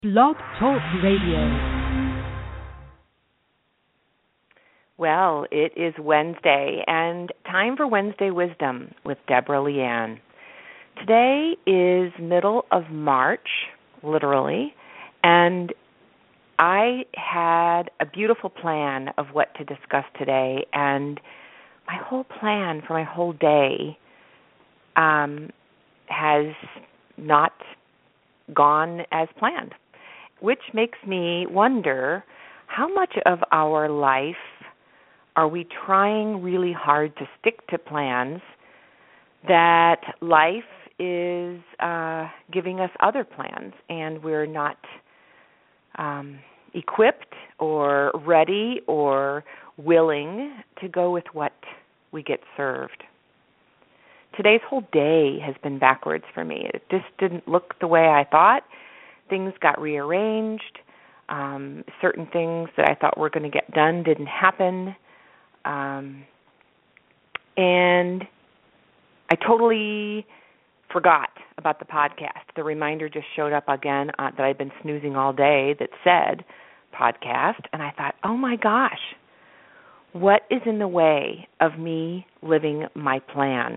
Blog Talk Radio. Well, it is Wednesday, and time for Wednesday Wisdom with Deborah Leanne. Today is middle of March, literally, and I had a beautiful plan of what to discuss today, and my whole plan for my whole day has not gone as planned, which makes me wonder how much of our life are we trying really hard to stick to plans that life is giving us other plans, and we're not equipped or ready or willing to go with what we get served. Today's whole day has been backwards for me. It just didn't look the way I thought. Things got rearranged. Certain things that I thought were going to get done didn't happen. And I totally forgot about the podcast. The reminder just showed up again that I'd been snoozing all day that said podcast. And I thought, oh my gosh, what is in the way of me living my plan?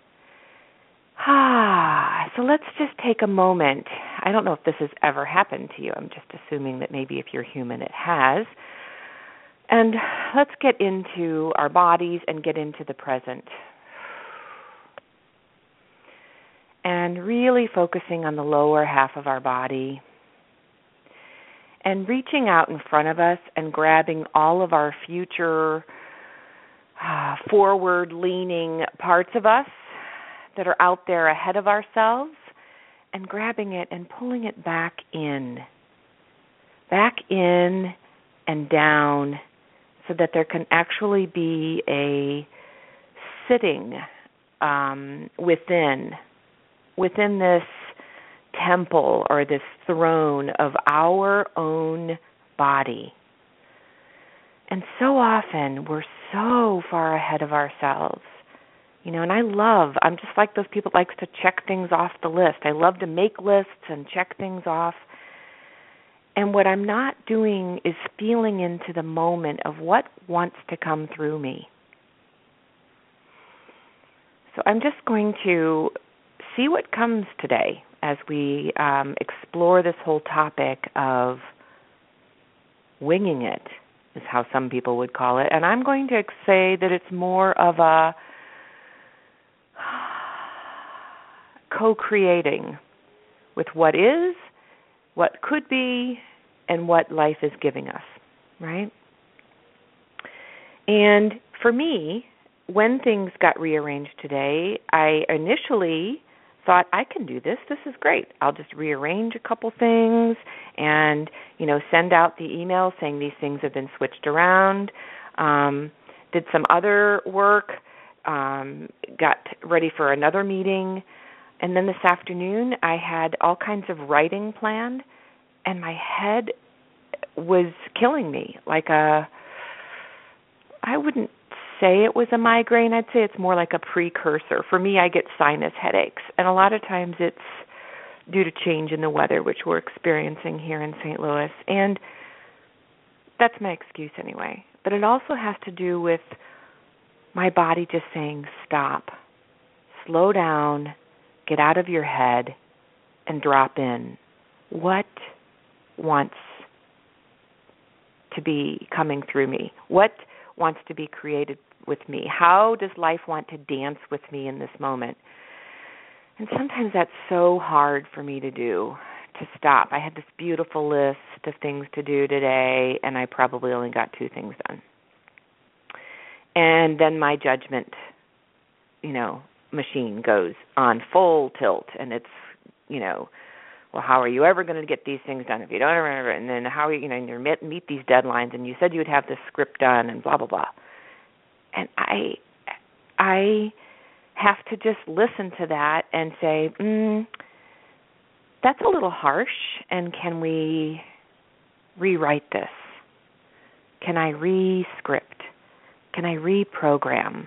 So let's just take a moment. I don't know if this has ever happened to you. I'm just assuming that maybe if you're human it has. And let's get into our bodies and get into the present. And really focusing on the lower half of our body. And reaching out in front of us and grabbing all of our future forward-leaning parts of us that are out there ahead of ourselves, and grabbing it and pulling it back in and down, so that there can actually be a sitting within this temple or this throne of our own body. And so often we're so far ahead of ourselves. You know, and I'm just like those people that likes to check things off the list. I love to make lists and check things off. And what I'm not doing is feeling into the moment of what wants to come through me. So I'm just going to see what comes today as we explore this whole topic of winging it, is how some people would call it. And I'm going to say that it's more of a co-creating with what is, what could be, and what life is giving us, right? And for me, when things got rearranged today, I initially thought, I can do this. This is great. I'll just rearrange a couple things and, send out the email saying these things have been switched around. Did some other work, got ready for another meeting. And then this afternoon, I had all kinds of writing planned, and my head was killing me. I wouldn't say it was a migraine. I'd say it's more like a precursor. For me, I get sinus headaches, and a lot of times it's due to change in the weather, which we're experiencing here in St. Louis. And that's my excuse anyway. But it also has to do with my body just saying, stop, slow down, get out of your head, and drop in. What wants to be coming through me? What wants to be created with me? How does life want to dance with me in this moment? And sometimes that's so hard for me to do, to stop. I had this beautiful list of things to do today, and I probably only got 2 things done. And then my judgment, machine goes on full tilt, and it's, well, how are you ever going to get these things done if you don't remember? And then how are you, you meet these deadlines, and you said you would have this script done, and blah, blah, blah. And I have to just listen to that and say, that's a little harsh, and can we rewrite this? Can I re-script? Can I reprogram?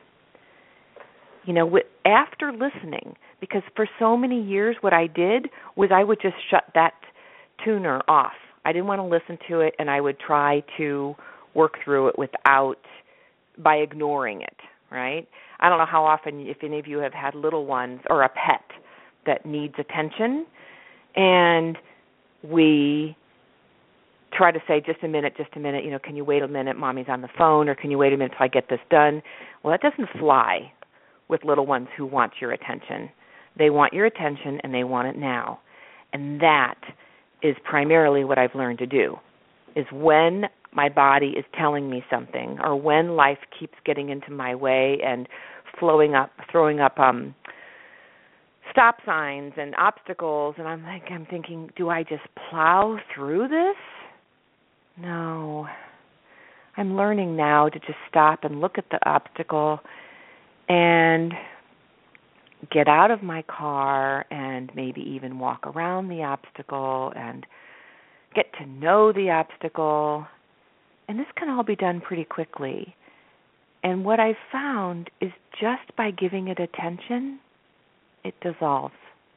After listening, because for so many years what I did was I would just shut that tuner off. I didn't want to listen to it, and I would try to work through it by ignoring it, right? I don't know how often, if any of you have had little ones or a pet that needs attention, and we try to say, just a minute, can you wait a minute, Mommy's on the phone, or can you wait a minute till I get this done? Well, that doesn't fly with little ones who want your attention. They want your attention, and they want it now. And that is primarily what I've learned to do, is when my body is telling me something, or when life keeps getting into my way and throwing up stop signs and obstacles, and I'm thinking, do I just plow through this? No. I'm learning now to just stop and look at the obstacle and get out of my car and maybe even walk around the obstacle and get to know the obstacle. And this can all be done pretty quickly. And what I've found is just by giving it attention, it dissolves.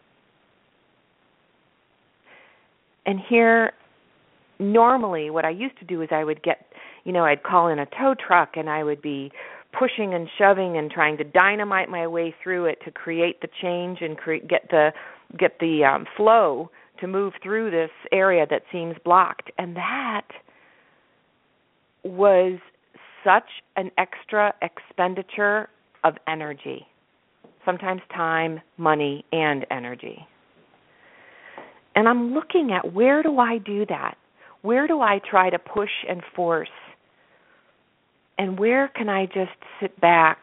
And here, normally what I used to do is I would I'd call in a tow truck, and I would be pushing and shoving and trying to dynamite my way through it to create the change and get the flow to move through this area that seems blocked. And that was such an extra expenditure of energy, sometimes time, money, and energy. And I'm looking at, where do I do that? Where do I try to push and force? And where can I just sit back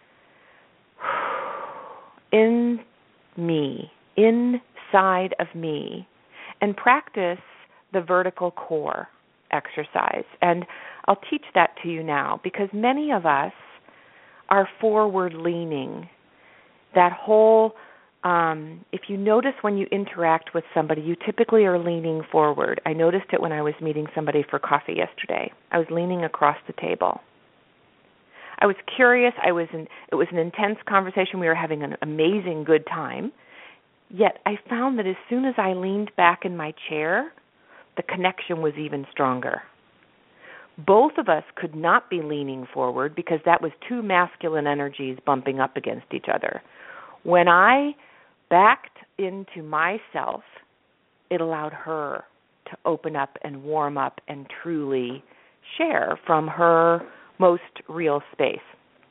in me, inside of me, and practice the vertical core exercise? And I'll teach that to you now, because many of us are forward leaning. That whole, if you notice when you interact with somebody, you typically are leaning forward. I noticed it when I was meeting somebody for coffee yesterday. I was leaning across the table. I was curious. It was an intense conversation. We were having an amazing good time. Yet I found that as soon as I leaned back in my chair, the connection was even stronger. Both of us could not be leaning forward because that was two masculine energies bumping up against each other. When I backed into myself, it allowed her to open up and warm up and truly share from her most real space.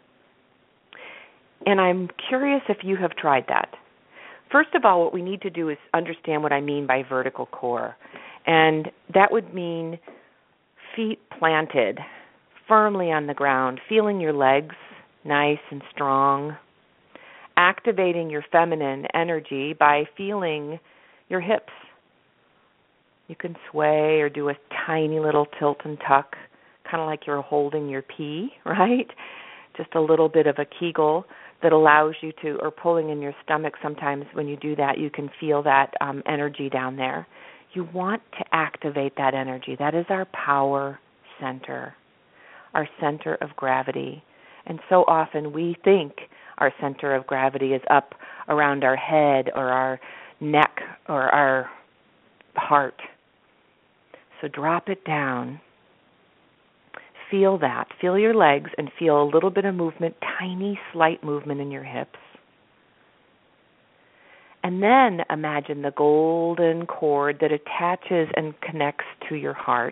And I'm curious if you have tried that. First of all, what we need to do is understand what I mean by vertical core. And that would mean feet planted firmly on the ground, feeling your legs nice and strong, activating your feminine energy by feeling your hips. You can sway or do a tiny little tilt and tuck, kind of like you're holding your pee, right? Just a little bit of a Kegel that allows you to, or pulling in your stomach sometimes when you do that, you can feel that energy down there. You want to activate that energy. That is our power center, our center of gravity. And so often we think our center of gravity is up around our head or our neck or our heart. So drop it down. Feel that. Feel your legs and feel a little bit of movement, tiny, slight movement in your hips. And then imagine the golden cord that attaches and connects to your heart.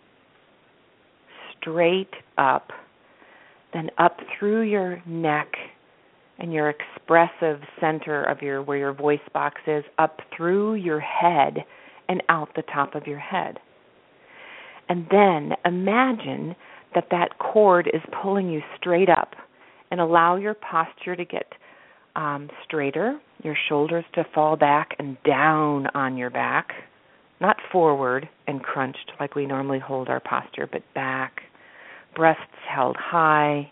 Straight up, then up through your neck and your expressive center of where your voice box is, up through your head and out the top of your head. And then imagine that cord is pulling you straight up, and allow your posture to get straighter, your shoulders to fall back and down on your back, not forward and crunched like we normally hold our posture, but back, breasts held high,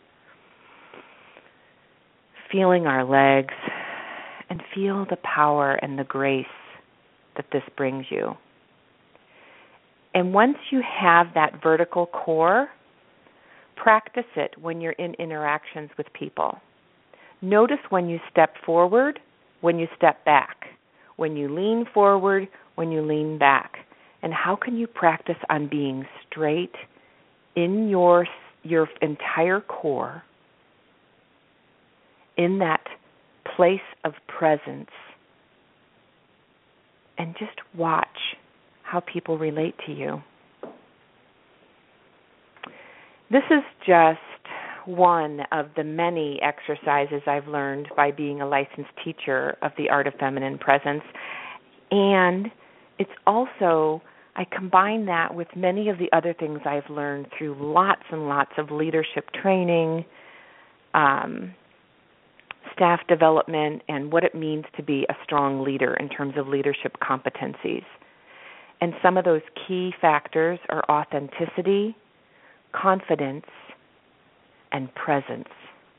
feeling our legs, and feel the power and the grace that this brings you. And once you have that vertical core, practice it when you're in interactions with people. Notice when you step forward, when you step back, when you lean forward, when you lean back. And how can you practice on being straight in your entire core, in that place of presence, and just watch how people relate to you. This is just one of the many exercises I've learned by being a licensed teacher of the art of feminine presence. And it's also, I combine that with many of the other things I've learned through lots and lots of leadership training, staff development, and what it means to be a strong leader in terms of leadership competencies. And some of those key factors are authenticity, confidence, and presence.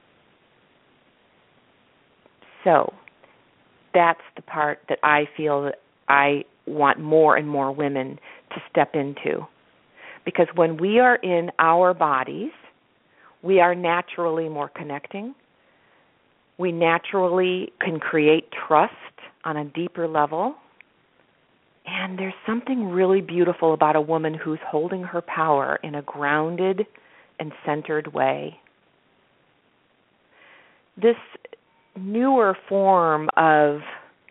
So that's the part that I feel that I want more and more women to step into. Because when we are in our bodies, we are naturally more connecting. We naturally can create trust on a deeper level. And there's something really beautiful about a woman who's holding her power in a grounded and centered way. This newer form of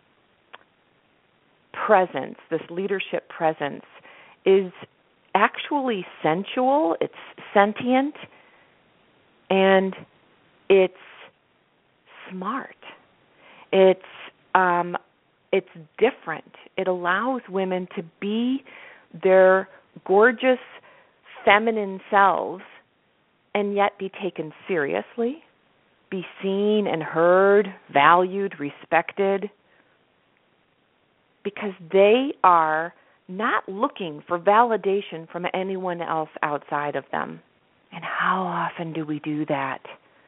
presence, this leadership presence, is actually sensual, it's sentient, and it's smart. It's different. It allows women to be their gorgeous feminine selves and yet be taken seriously, be seen and heard, valued, respected, because they are not looking for validation from anyone else outside of them. And how often do we do that?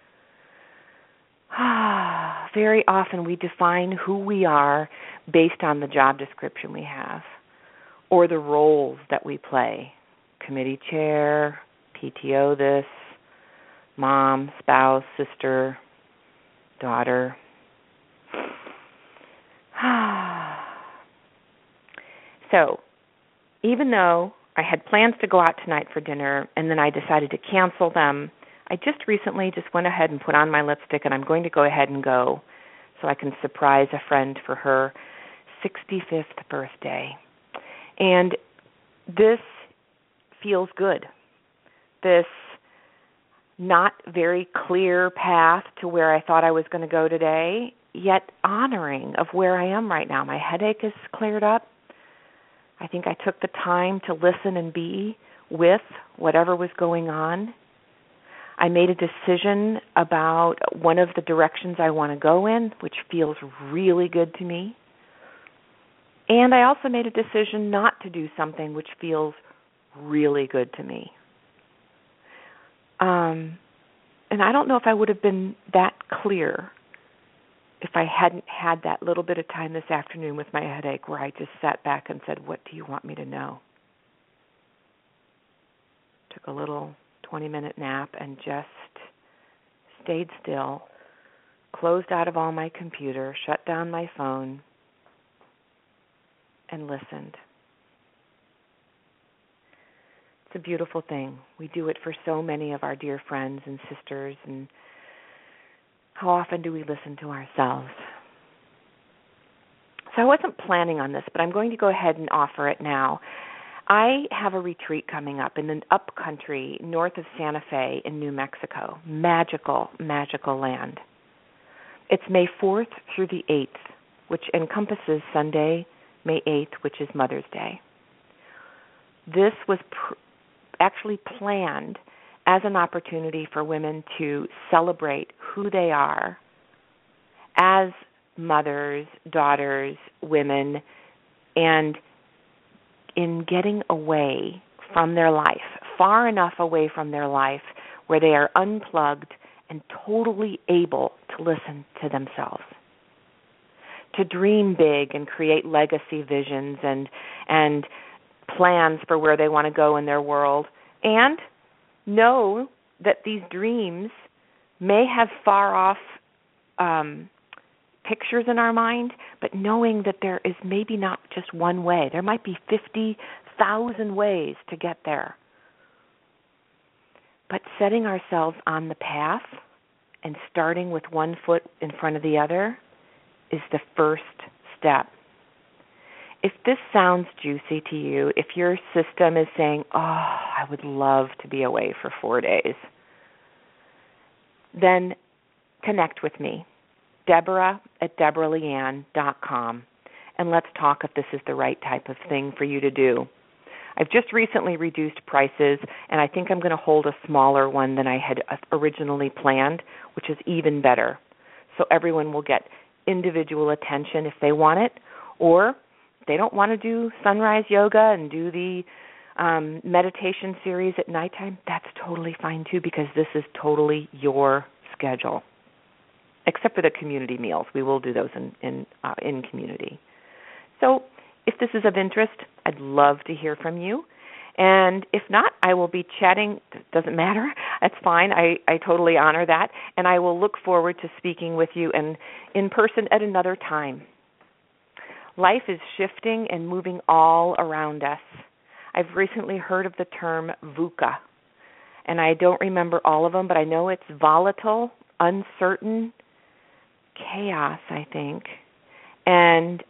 Very often we define who we are based on the job description we have or the roles that we play. Committee chair, PTO this, mom, spouse, sister, daughter. So, even though I had plans to go out tonight for dinner and then I decided to cancel them, I just recently went ahead and put on my lipstick, and I'm going to go ahead and go so I can surprise a friend for her 65th birthday. And this feels good. This not very clear path to where I thought I was going to go today, yet honoring of where I am right now. My headache is cleared up. I think I took the time to listen and be with whatever was going on. I made a decision about one of the directions I want to go in, which feels really good to me. And I also made a decision not to do something which feels really good to me. And I don't know if I would have been that clear if I hadn't had that little bit of time this afternoon with my headache where I just sat back and said, what do you want me to know? Took a little 20-minute nap and just stayed still, closed out of all my computer, shut down my phone, and listened. It's a beautiful thing. We do it for so many of our dear friends and sisters, and how often do we listen to ourselves? So I wasn't planning on this, but I'm going to go ahead and offer it now. I have a retreat coming up in the upcountry north of Santa Fe in New Mexico. Magical, magical land. It's May 4th through the 8th, which encompasses Sunday, May 8th, which is Mother's Day. This was actually planned as an opportunity for women to celebrate who they are as mothers, daughters, women, and in getting away from their life, far enough away from their life where they are unplugged and totally able to listen to themselves, to dream big and create legacy visions and plans for where they want to go in their world, and know that these dreams may have far off pictures in our mind, but knowing that there is maybe not just one way. There might be 50, 1,000 ways to get there. But setting ourselves on the path and starting with one foot in front of the other is the first step. If this sounds juicy to you, if your system is saying, oh, I would love to be away for 4 days, then connect with me, Deborah@DeborahLeanne.com, and let's talk if this is the right type of thing for you to do. I've just recently reduced prices, and I think I'm going to hold a smaller one than I had originally planned, which is even better. So everyone will get individual attention if they want it, or if they don't want to do sunrise yoga and do the meditation series at nighttime, that's totally fine too, because this is totally your schedule. Except for the community meals. We will do those in community. So if this is of interest, I'd love to hear from you. And if not, I will be chatting. Doesn't matter. That's fine. I totally honor that. And I will look forward to speaking with you in person at another time. Life is shifting and moving all around us. I've recently heard of the term VUCA. And I don't remember all of them, but I know it's volatile, uncertain, chaos, I think. And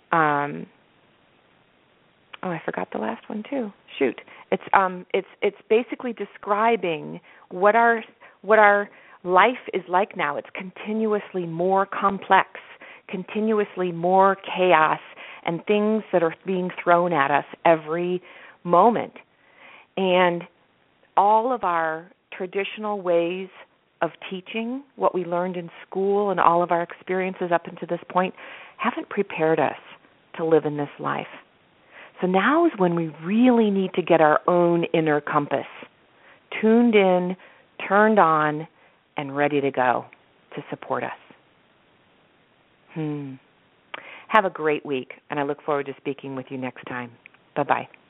I forgot the last one too. Shoot. It's basically describing what our life is like now. It's continuously more complex, continuously more chaos, and things that are being thrown at us every moment. And all of our traditional ways of teaching, what we learned in school and all of our experiences up until this point, haven't prepared us to live in this life. So now is when we really need to get our own inner compass tuned in, turned on, and ready to go to support us. Have a great week, and I look forward to speaking with you next time. Bye-bye.